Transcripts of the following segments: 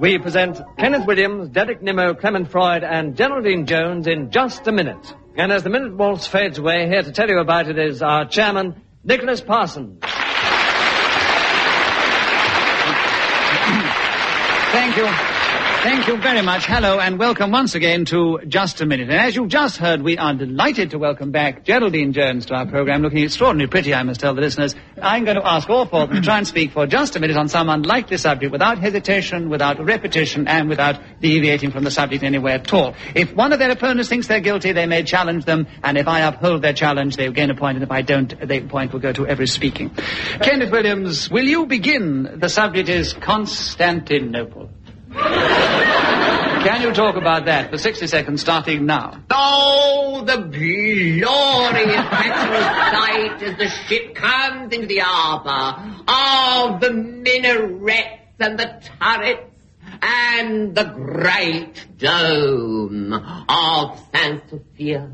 We present Kenneth Williams, Derek Nimmo, Clement Freud, and Geraldine Jones in Just a Minute. And as the minute waltz fades away, here to tell you about it is our chairman, Nicholas Parsons. Thank you. Thank you very much. Hello, and welcome once again to Just a Minute. And as you've just heard, we are delighted to welcome back Geraldine Jones to our program, looking extraordinarily pretty, I must tell the listeners. I'm going to ask all four of them to try and speak for just a minute on some unlikely subject, without hesitation, without repetition, and without deviating from the subject in any way at all. If one of their opponents thinks they're guilty, they may challenge them, and if I uphold their challenge, they gain a point, and if I don't, the point will go to every speaking. Kenneth Williams, will you begin? The subject is Constantinople. Can you talk about that for 60 seconds starting now? Oh, the glorious natural sight as the ship comes into the harbour. Oh, the minarets and the turrets and the great dome of San Sofia.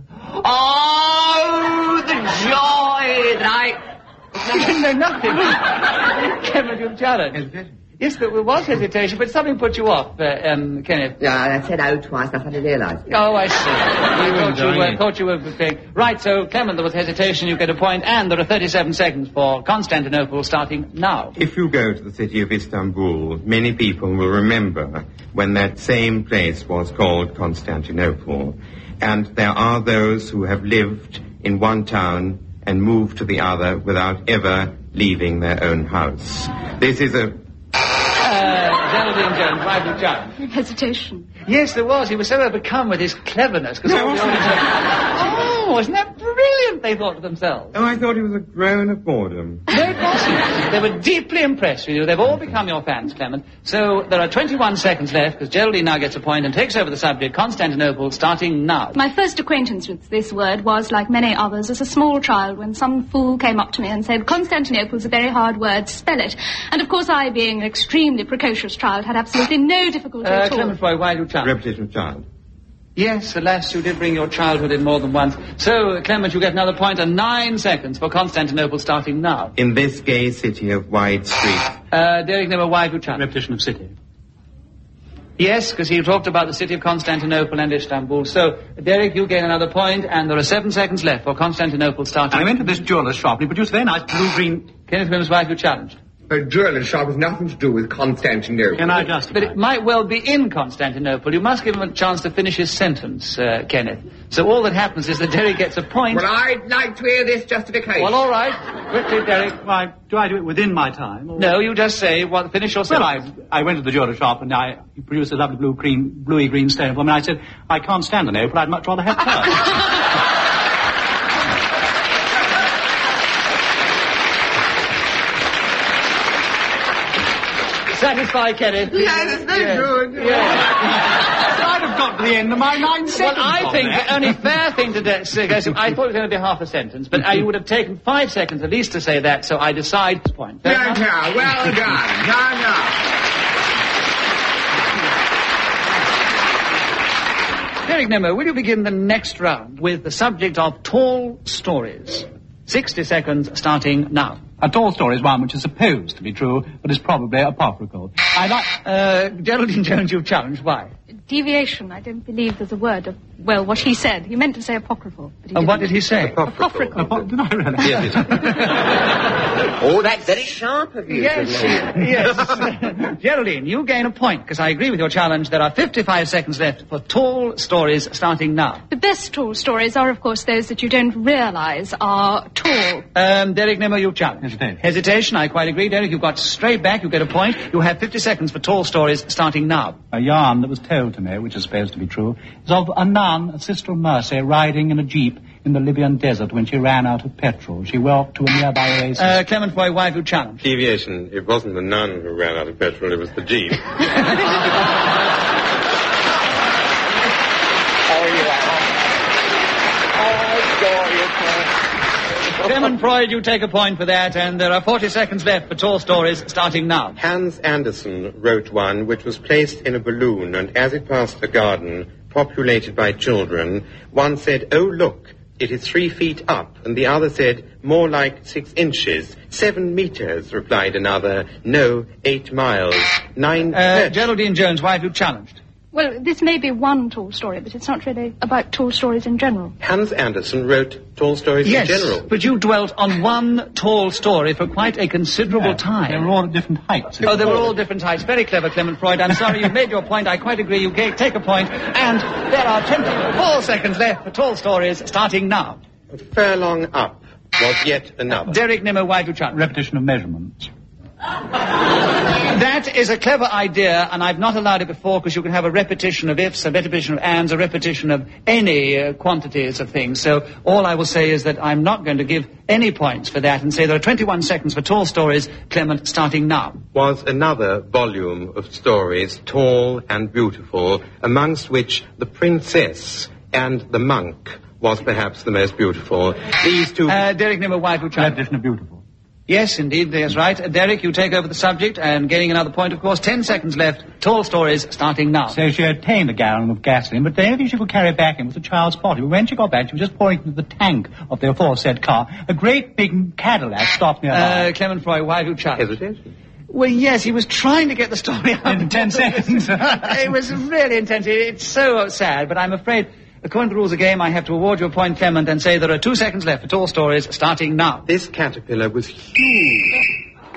Oh, the joy that No, nothing. Kenneth, you've challenged. Yes, there was hesitation, but something put you off, Kenneth. Yeah, I said oh twice, I suddenly realised. Oh, I see. thought you were prepared. Right, so, Clement, there was hesitation, you get a point, and there are 37 seconds for Constantinople starting now. If you go to the city of Istanbul, many people will remember when that same place was called Constantinople. And there are those who have lived in one town and moved to the other without ever leaving their own house. This is a... Geraldine Jones, why did you judge? Hesitation. Yes, there was. He was so overcome with his cleverness. Oh, isn't that brilliant, they thought to themselves. Oh, I thought he was a groan of boredom. No, it wasn't. They were deeply impressed with you. They've all become your fans, Clement. So there are 21 seconds left, because Geraldine now gets a point and takes over the subject, Constantinople, starting now. My first acquaintance with this word was, like many others, as a small child when some fool came up to me and said, Constantinople's a very hard word, spell it. And of course I, being an extremely precocious child, had absolutely no difficulty at all. Clement Freud, why do you challenge? Repetition of child. Yes, alas, you did bring your childhood in more than once. So, Clement, you get another point and 9 seconds for Constantinople starting now. In this gay city of wide streets. Derek Nimmo, why have you challenged? Repetition of city. Yes, because he talked about the city of Constantinople and Istanbul. So, Derek, you gain another point, and there are 7 seconds left for Constantinople starting. I went to this jeweller's shop, and he produced a very nice blue-green... Kenneth Williams, why have you challenged? A jeweller's shop has nothing to do with Constantinople. Can I justify? But it might well be in Constantinople. You must give him a chance to finish his sentence, Kenneth. So all that happens is that Derek gets a point. Well, I'd like to hear this justification. Well, all right. Quickly, Derek. Why, do I do it within my time? Or... No, you just say, finish your sentence. Well, I went to the jeweller's shop, and he produced a lovely bluey green stone for me, and I said, I can't stand an opal, I'd much rather have pearls. Satisfied, Kenneth? Yes, it's very good. Yeah. I'd have got to the end of my 9 seconds. Well, I think the only fair thing to do... I thought it was going to be half a sentence, but you would have taken 5 seconds at least to say that, so I decide this point. Yeah, well done. No. Derek Nimmo, will you begin the next round with the subject of tall stories? 60 seconds starting now. A tall story is one which is supposed to be true, but is probably apocryphal. Geraldine Jones, you've challenged. Why? Deviation. I don't believe there's a word of, well, what he said. He meant to say apocryphal. But And what did he say? Apocryphal. Did I really? Yes. Oh, that's very sharp of you. Yes. Geraldine, you gain a point, because I agree with your challenge. There are 55 seconds left for tall stories starting now. The best tall stories are, of course, those that you don't realise are tall. Derek Nimmo, you've challenged. Hesitation, I quite agree. Derek, you've got straight back. You get a point. You have 50 seconds for tall stories starting now. A yarn that was told to me, which is supposed to be true, is of a nun, a Sister of Mercy, riding in a jeep in the Libyan desert when she ran out of petrol. She walked to a nearby oasis. Clement, why have you challenged? Deviation. It wasn't the nun who ran out of petrol, it was the jeep. Clement Freud, you take a point for that, and there are 40 seconds left for tall stories starting now. Hans Andersen wrote one which was placed in a balloon, and as it passed a garden populated by children, one said, "Oh, look, it is 3 feet up, and the other said, more like 6 inches. 7 meters, replied another. No, 8 miles. 9... Geraldine Jones, why have you challenged? Well, this may be one tall story, but it's not really about tall stories in general. Hans Andersen wrote tall stories in general. But you dwelt on one tall story for quite a considerable time. They were all at different heights. Oh, they were all different heights. Very clever, Clement Freud. I'm sorry, you made your point. I quite agree. You take a point. And there are 24 seconds left for tall stories, starting now. A furlong up was yet another. Derek Nimmo, why do you challenge? Repetition of measurements. That is a clever idea, and I've not allowed it before because you can have a repetition of ifs, a repetition of ands, a repetition of any quantities of things. So all I will say is that I'm not going to give any points for that and say there are 21 seconds for tall stories, Clement, starting now. Was another volume of stories, tall and beautiful, amongst which The Princess and the Monk was perhaps the most beautiful. These two... Derek Nimmo, why do you challenge? Repetition of beautiful. Yes, indeed, that's right. Derek, you take over the subject and gaining another point, of course. 10 seconds left. Tall stories starting now. So she obtained a gallon of gasoline, but the only thing she could carry back in was a child's potty. But when she got back, she was just pouring into the tank of the aforesaid car. A great big Cadillac stopped nearby. Clement Freud, why have you challenged? Hesitation. Well, yes, he was trying to get the story out In 10 seconds. It was really intense. It's so sad, but I'm afraid... According to the rules of the game, I have to award you a point, Clement, and say there are 2 seconds left for tall stories, starting now. This caterpillar was huge.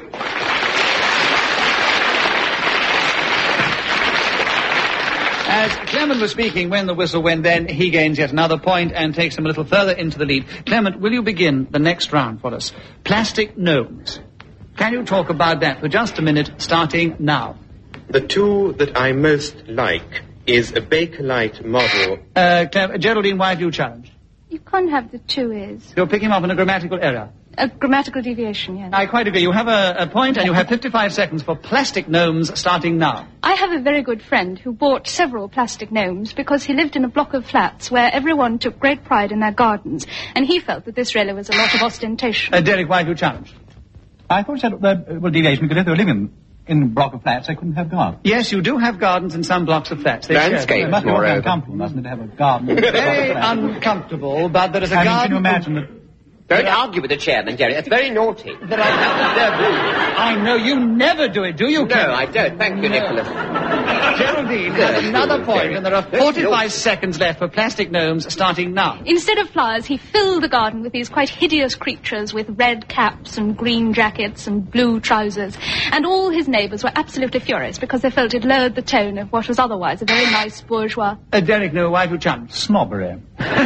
As Clement was speaking, when the whistle went, then he gains yet another point and takes him a little further into the lead. Clement, will you begin the next round for us? Plastic gnomes. Can you talk about that for just a minute, starting now? The two that I most like is a Bakelite model. Geraldine, why have you challenged? You can't have the 2 is. You're picking up on a grammatical error. A grammatical deviation, yes. I quite agree. You have a point, and you have 55 seconds for plastic gnomes, starting now. I have a very good friend who bought several plastic gnomes because he lived in a block of flats where everyone took great pride in their gardens, and he felt that this really was a lot of ostentation. Derek, why have you challenged? I thought you said, deviation, because if they were living in a block of flats, they couldn't have gardens. Yes, you do have gardens in some blocks of flats. Landscape, It must be moreover. uncomfortable, mustn't it, to have a garden? Very uncomfortable, but there is a garden... Can you imagine that... Don't argue with the chairman, Jerry. That's very naughty. I know you never do it, do you? No, I don't. Thank you, Nicholas. Geraldine has another point, and there are 45 seconds left for plastic gnomes, starting now. Instead of flowers, he filled the garden with these quite hideous creatures with red caps and green jackets and blue trousers. And all his neighbours were absolutely furious because they felt it lowered the tone of what was otherwise a very nice bourgeois. Derek, no, why have you challenged? Snobbery.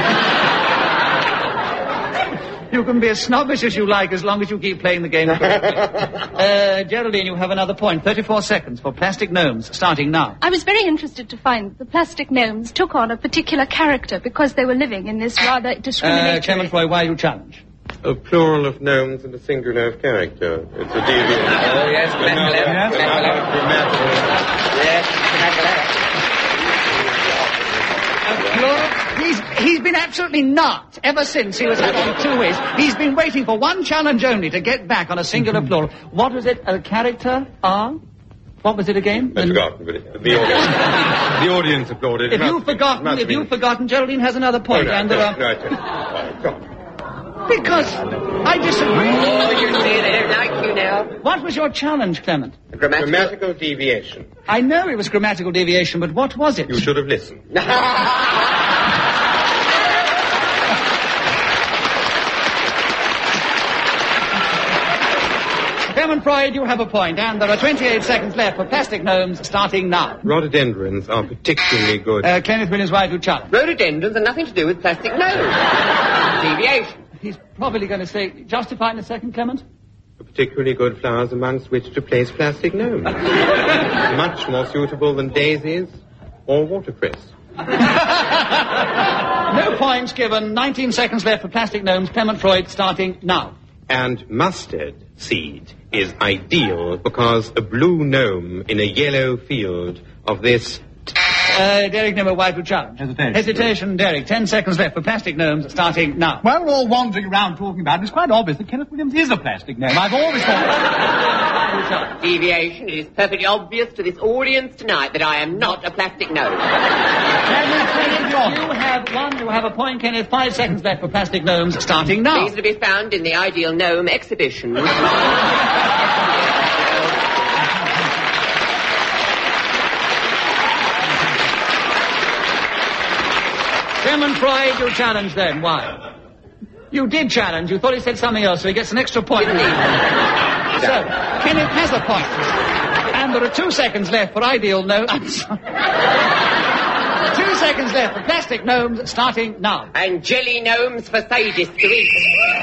You can be as snobbish as you like as long as you keep playing the game correctly. Geraldine, you have another point. 34 seconds for plastic gnomes, starting now. I was very interested to find that the plastic gnomes took on a particular character because they were living in this rather discriminatory... Clement Freud, why you challenge? A plural of gnomes and a singular of character. It's a deviation. Oh, yes, He's been absolutely not ever since he was had on 2 ways. He's been waiting for one challenge only to get back on a singular plural. What was it? A character? What was it again? I've forgotten, but the audience applauded. If you've forgotten, Geraldine has another point. Because I disagree. Oh, you see, they don't like you now. What was your challenge, Clement? Grammatical deviation. I know it was grammatical deviation, but what was it? You should have listened. Clement Freud, you have a point, and there are 28 seconds left for plastic gnomes, starting now. Rhododendrons are particularly good. Kenneth Williams, why do you challenge? Rhododendrons have nothing to do with plastic nose. Deviation. He's probably going to say, justify in a second, Clement? Particularly good flowers amongst which to place plastic gnomes. Much more suitable than daisies or watercress. No points given. 19 seconds left for plastic gnomes. Clement Freud, starting now. And mustard seed is ideal because a blue gnome in a yellow field of this Derek Nimmo, why to challenge? Hesitation, Derek. 10 seconds left for plastic gnomes, starting now. Well, we're all wandering around talking about it. It's quite obvious that Kenneth Williams is a plastic gnome. I've always thought... Deviation, it is perfectly obvious to this audience tonight that I am not a plastic gnome. You have a point, Kenneth. 5 seconds left for plastic gnomes, starting now. These are to be found in the Ideal Gnome exhibition. Clement Freud, you challenged then. Why? You did challenge. You thought he said something else, so he gets an extra point. So, Kenneth has a point. And there are 2 seconds left for Ideal Gnome. 2 seconds left for plastic gnomes, starting now. And jelly gnomes for sadists to eat.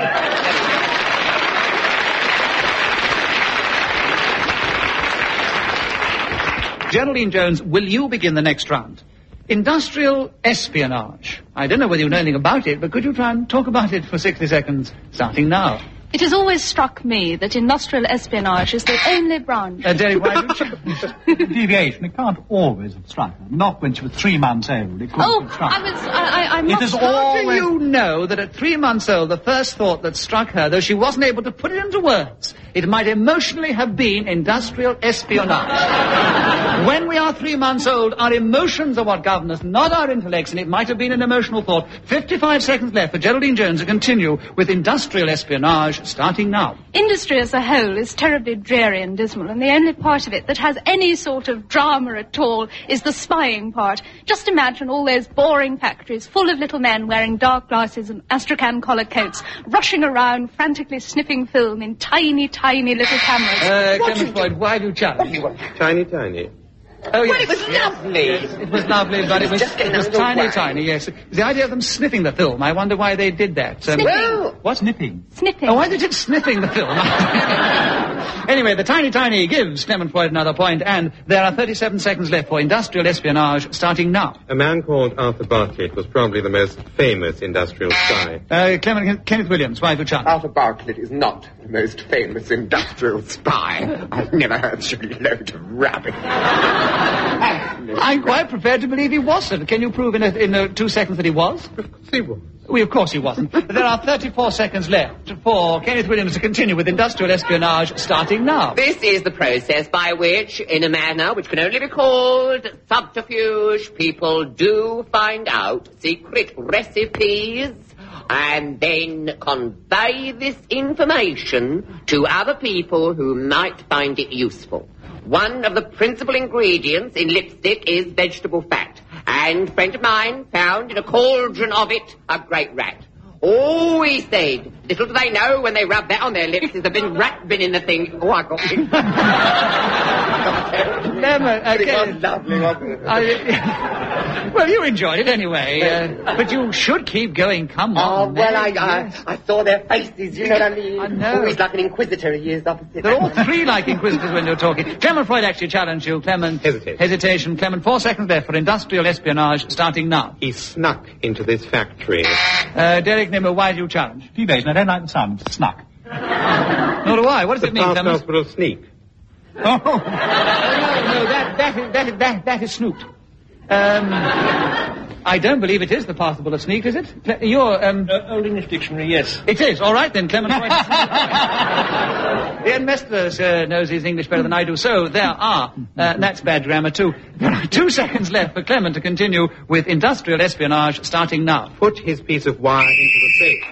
Geraldine Jones, will you begin the next round? Industrial espionage. I don't know whether you know anything about it, but could you try and talk about it for 60 seconds, starting now? It has always struck me that industrial espionage is the only branch... Derek, why did you... Deviation, it can't always have struck her. Not when she was 3 months old. It couldn't have struck her. I'm not... How do you know that at 3 months old, the first thought that struck her, though she wasn't able to put it into words, it might emotionally have been industrial espionage? When we are 3 months old, our emotions are what govern us, not our intellects, and it might have been an emotional thought. 55 seconds left for Geraldine Jones to continue with industrial espionage, starting now. Industry as a whole is terribly dreary and dismal, and the only part of it that has any sort of drama at all is the spying part. Just imagine all those boring factories full of little men wearing dark glasses and astrakhan collar coats, rushing around, frantically sniffing film in tiny, tiny little cameras. Clement Freud, why do you challenge? Tiny, tiny. Oh, yes. Well, it was lovely. Yes, it was lovely, but it was tiny, yes. The idea of them sniffing the film, I wonder why they did that. Well, what? Sniffing. Sniffing. Oh, why they did sniffing the film? Anyway, the tiny gives Clement Freud another point, and there are 37 seconds left for industrial espionage, starting now. A man called Arthur Bartlett was probably the most famous industrial spy. Kenneth Williams, why do you challenge? Arthur Bartlett is not the most famous industrial spy. I've never heard such a load of rubbish. I'm quite prepared to believe he wasn't. Can you prove in 2 seconds that he was? Of course he was. Well, of course he wasn't. There are 34 seconds left for Kenneth Williams to continue with industrial espionage, starting now. This is the process by which, in a manner which can only be called subterfuge, people do find out secret recipes and then convey this information to other people who might find it useful. One of the principal ingredients in lipstick is vegetable fat. And a friend of mine found in a cauldron of it a great rat. Oh, he said, little do they know when they rub that on their lips, there's a big rat been in the thing. Oh, I got it. It was lovely, wasn't it? Well, you enjoyed it anyway, but you should keep going. Come on. Oh, well, I saw their faces, you know what I mean? I know. Oh, he's like an inquisitor, he is opposite. They're all three like inquisitors when you're talking. Clement Freud actually challenged you, Clement. Hesitation. Clement, 4 seconds left for industrial espionage, starting now. He snuck into this factory. Derek Nimmo, why do you challenge? Deviation, I don't like the sound. It's snuck. Nor do I. What does it mean, Past Clement? hospital sneak. No, that is snooped. I don't believe it is the participle of sneak, is it? Your, Old English Dictionary, yes. It is. All right, then, Clement. Ian Mester knows his English better than I do, so there are, that's bad grammar too. There are 2 seconds left for Clement to continue with industrial espionage, starting now. Put his piece of wire into the safe.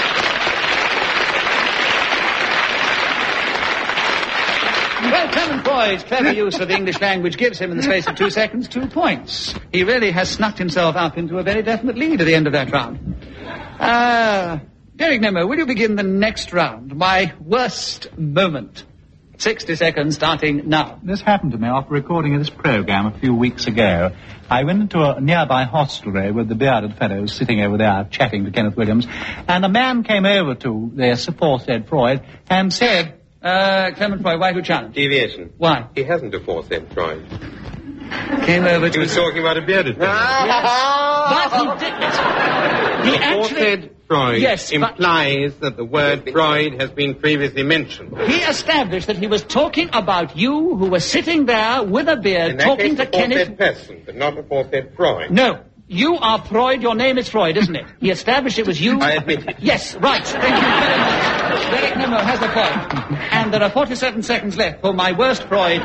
Well, Clement Freud's clever use of the English language gives him, in the space of 2 seconds, 2 points. He really has snuck himself up into a very definite lead at the end of that round. Derek Nimmo, will you begin the next round? My worst moment. 60 seconds, starting now. This happened to me after recording this program a few weeks ago. I went into a nearby hostelry with the bearded fellows sitting over there chatting to Kenneth Williams, and a man came over to the aforesaid Freud and said... Clement Freud, why do you challenge? Deviation. Why? He hasn't aforesaid Freud. Came over to... He was talking about a bearded fellow. But he didn't. He actually... Aforesaid Freud Yes, but- implies that the word Freud has been previously mentioned. He established that he was talking about you who were sitting there with a beard In that talking case, to Kenneth. aforesaid person, but not aforesaid Freud. No. You are Freud. Your name is Freud, isn't it? He established it was you. I admit it. Yes, right. Thank you very much. Derek Nimmo has a point. And there are 47 seconds left for my worst Freud.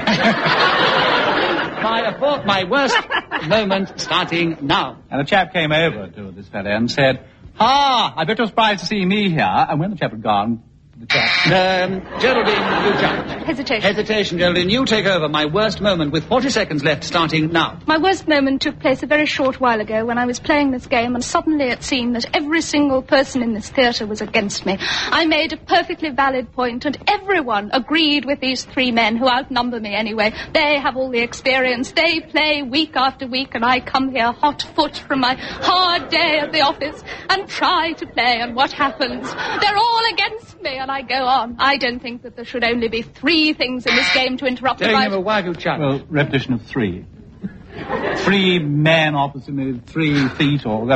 My worst moment starting now. And a chap came over to this fellow and said, I bet you're surprised to see me here. And when the chap had gone, the chap... Geraldine, you jump. Hesitation. Geraldine. You take over. My worst moment with 40 seconds left starting now. My worst moment took place a very short while ago when I was playing this game and suddenly it seemed that every single person in this theatre was against me. I made a perfectly valid point and everyone agreed with these three men who outnumber me anyway. They have all the experience. They play week after week and I come here hot foot from my hard day at the office and try to play, and what happens? They're all against me and I go on. I don't think that there should only be three things in this game to interrupt the right... Why have you challenged? Well, repetition of three. 3 men opposite me, 3 feet, or...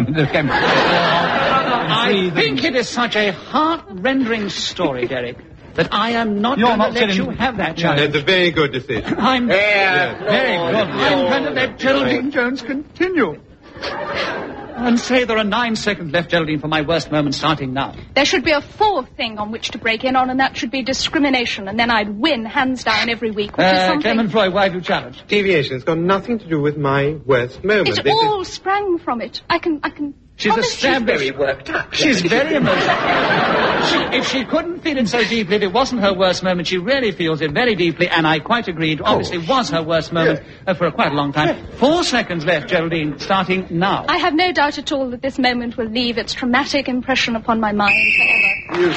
I think it is such a heart-rendering story, Derek, that I am not going to let you have that challenge. That's a very good decision. I'm very good. I'm going to let Geraldine Jones continue. And say there are 9 seconds left, Geraldine, for my worst moment starting now. There should be a fourth thing on which to break in on, and that should be discrimination, and then I'd win hands down every week, which is something... Clement Freud, why have you challenged? Deviation. It's got nothing to do with my worst moment. It all sprang from it. I can She's promise established... Very worked up. She's very emotional. If she couldn't feel it so deeply, if it wasn't her worst moment, she really feels it very deeply, and I quite agreed. Obviously, it was her worst moment for quite a long time. 4 seconds left, Geraldine, starting now. I have no doubt at all that this moment will leave its traumatic impression upon my mind forever.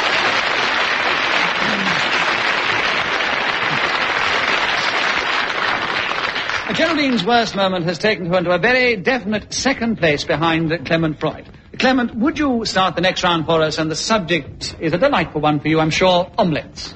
Geraldine's worst moment has taken her into a very definite second place behind Clement Freud. Clement, would you start the next round for us? And the subject is a delightful one for you, I'm sure, omelettes.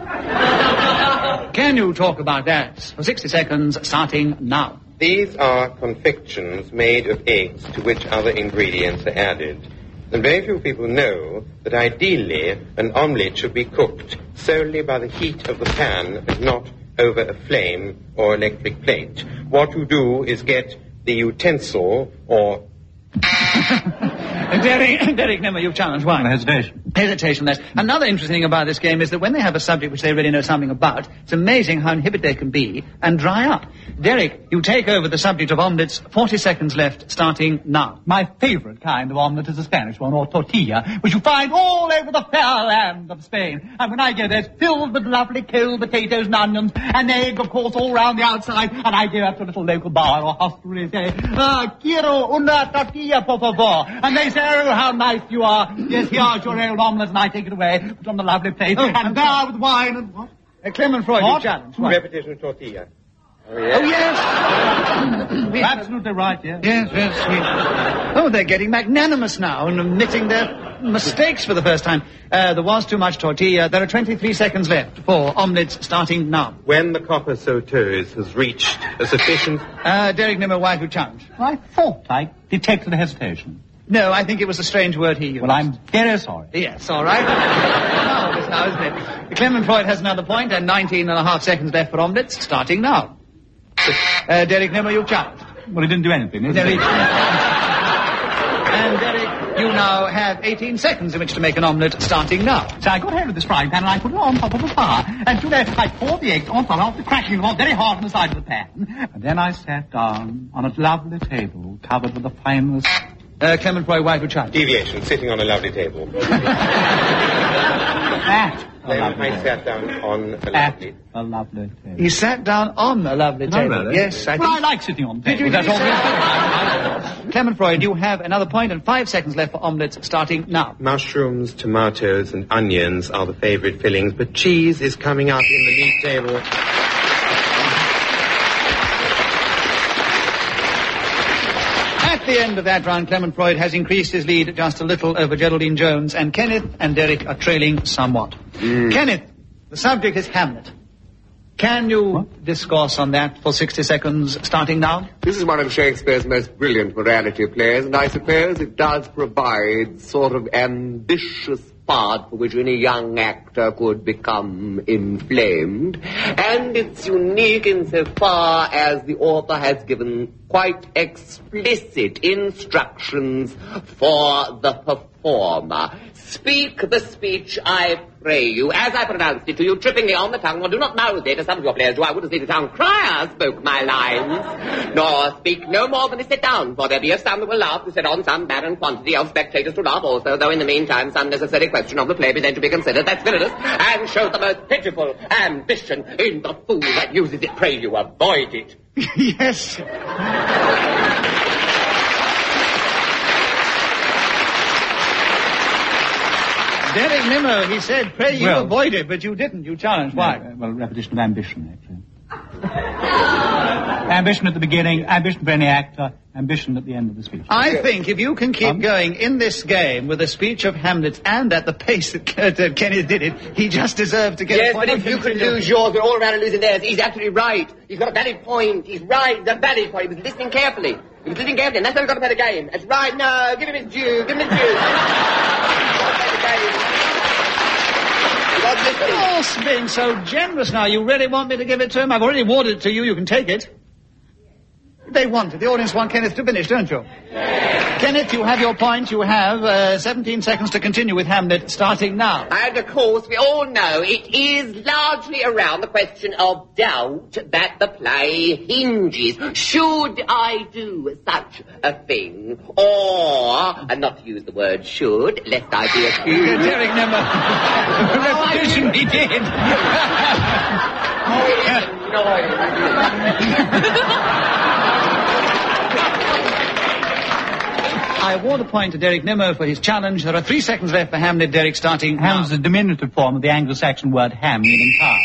Can you talk about that for 60 seconds, starting now? These are confections made of eggs to which other ingredients are added. And very few people know that ideally an omelette should be cooked solely by the heat of the pan and not over a flame or electric plate. What you do is get the utensil or... Derek Nimmo, you've challenged. Why? Hesitation, yes. Another interesting thing about this game is that when they have a subject which they really know something about, it's amazing how inhibited they can be and dry up. Derek, you take over the subject of omelettes. 40 seconds left, starting now. My favorite kind of omelette is a Spanish one, or tortilla, which you find all over the fair land of Spain. And when I go there, it's filled with lovely cold potatoes and onions, and egg, of course, all round the outside. And I go up to a little local bar or hostelry and say, quiero una tortilla, por favor. And they say, oh, how nice you are. Yes, here's your old omelette, and I take it away, put it on the lovely plate, and there with wine and what? Clement Freud, you challenge. What? Repetition of tortilla. Oh, yes. Absolutely right, yes. Yes. Oh, they're getting magnanimous now and admitting their mistakes for the first time. There was too much tortilla. There are 23 seconds left for omelettes starting now. When the copper sauteuse has reached a sufficient... Derek Nimmo, why have you challenged? I thought I detected a hesitation. No, I think it was a strange word he used. Well, I'm very sorry. Yes, all right. Marvellous now, isn't it? Clement Freud has another point and 19 and a half seconds left for omelettes starting now. Derek Nimmo, you've challenged. Well, he didn't do anything, did he? And Derek, you now have 18 seconds in which to make an omelette starting now. So I got hold of this frying pan and I put it on top of the fire. And today I poured the eggs on top after cracking them on very hard on the side of the pan. And then I sat down on a lovely table covered with the finest... Clement Freud, why have you challenged? Deviation, sitting on a lovely table. I sat down on a lovely table. He sat down on a lovely table. Really? Yes, I think... Well, I like sitting on tables. Did you? That's all. Clement Freud, you have another point and 5 seconds left for omelettes starting now. Mushrooms, tomatoes, and onions are the favorite fillings, but cheese is coming up in the league table. At the end of that round, Clement Freud has increased his lead just a little over Geraldine Jones, and Kenneth and Derek are trailing somewhat. Kenneth, the subject is Hamlet. Can you discourse on that for 60 seconds, starting now? This is one of Shakespeare's most brilliant morality plays, and I suppose it does provide sort of ambitious part for which any young actor could become inflamed. And it's unique insofar as the author has given quite explicit instructions for the performer. Speak the speech, I pray you, as I pronounced it to you, trippingly on the tongue, or do not mouth it, as some of your players do. I wouldn't say the town crier spoke my lines, nor speak no more than is set down, for there be of some that will laugh, to set on some barren quantity of spectators to laugh also, though in the meantime some necessary question of the play be then to be considered, that's villainous, and shows the most pitiful ambition in the fool that uses it. Pray you, avoid it. Yes. Derek Nimmo, he said, pray you avoid it, but you didn't. You challenged. Why? Repetition of ambition, actually. Ambition at the beginning, ambition for any actor, ambition at the end of the speech. I think if you can keep going in this game with the speech of Hamlet and at the pace that Kenneth did it, he just deserved to get a point. Yes, but if you can lose yours, we're all around and losing theirs. He's absolutely right. He's got a valid point. He's right. He's a valid point. He was listening carefully. He was listening carefully, and that's how we got to play the game. That's right. No, give him his due. Give him his due. You're being so generous now. You really want me to give it to him? I've already awarded it to you. You can take it. They want it. The audience want Kenneth to finish, don't you? Kenneth, you have your point. You have 17 seconds to continue with Hamlet, starting now. And, of course, we all know it is largely around the question of doubt that the play hinges. Should I do such a thing? Or, and not to use the word should, lest I be accused. Derek Nimmo. Repetition he did. I award a point to Derek Nimmo for his challenge. There are 3 seconds left for Hamlet. Derek, starting Ham now. is the diminutive form of the Anglo-Saxon word ham, meaning cow.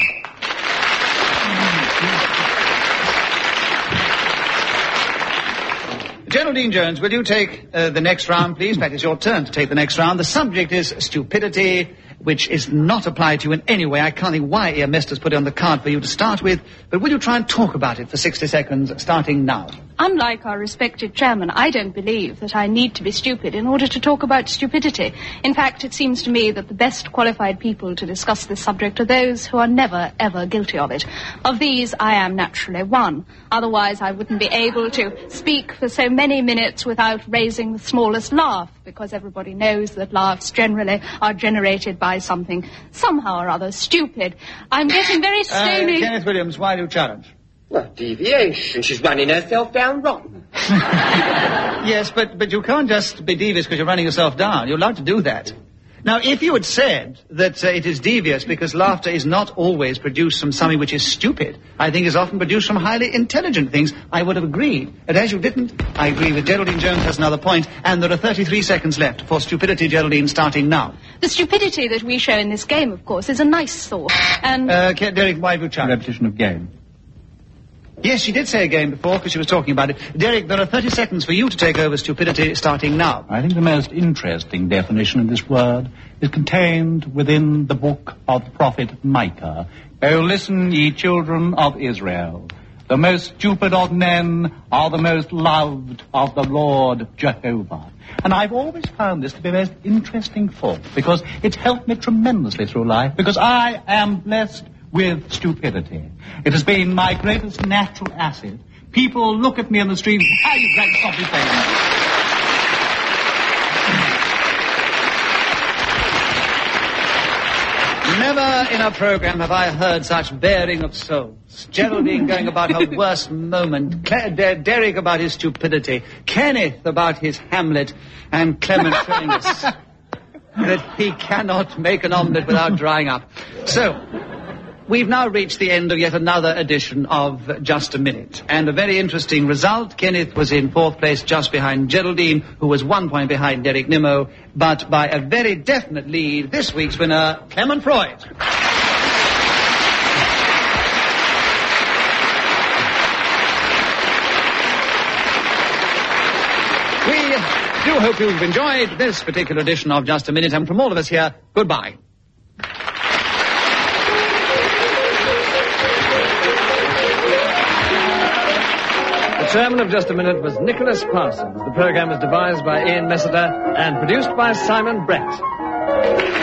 Geraldine Jones, will you take the next round, please? In fact, it's your turn to take the next round. The subject is stupidity, which is not applied to you in any way. I can't think why Ian Mest has put it on the card for you to start with, but will you try and talk about it for 60 seconds, starting now? Unlike our respected chairman, I don't believe that I need to be stupid in order to talk about stupidity. In fact, it seems to me that the best qualified people to discuss this subject are those who are never, ever guilty of it. Of these, I am naturally one. Otherwise, I wouldn't be able to speak for so many minutes without raising the smallest laugh, because everybody knows that laughs generally are generated by something somehow or other stupid. I'm getting very stony. Kenneth Williams, why do you challenge? Well, deviation. She's running herself down rotten. Yes, but you can't just be devious because you're running yourself down. You're allowed to do that. Now, if you had said that it is devious because laughter is not always produced from something which is stupid, I think is often produced from highly intelligent things, I would have agreed. But as you didn't, I agree with Geraldine Jones has another point, and there are 33 seconds left for stupidity, Geraldine, starting now. The stupidity that we show in this game, of course, is a nice thought. And Derek, why have you challenged? Repetition of game. Yes, she did say a game before because she was talking about it. Derek, there are 30 seconds for you to take over stupidity, starting now. I think the most interesting definition of this word is contained within the book of the prophet Micah. O listen, ye children of Israel. The most stupid of men are the most loved of the Lord Jehovah. And I've always found this to be a most interesting thought because it's helped me tremendously through life because I am blessed with stupidity. It has been my greatest natural asset. People look at me on the street and say, how you great stupid thing? Never in a program have I heard such bearing of souls. Geraldine going about her worst moment, Derek about his stupidity, Kenneth about his Hamlet, and Clement telling us that he cannot make an omelette without drying up. So, we've now reached the end of yet another edition of Just a Minute. And a very interesting result. Kenneth was in 4th place just behind Geraldine, who was 1 point behind Derek Nimmo. But by a very definite lead, this week's winner, Clement Freud. We do hope you've enjoyed this particular edition of Just a Minute. And from all of us here, goodbye. chairman of Just a Minute was Nicholas Parsons. The program was devised by Ian Messiter and produced by Simon Brett.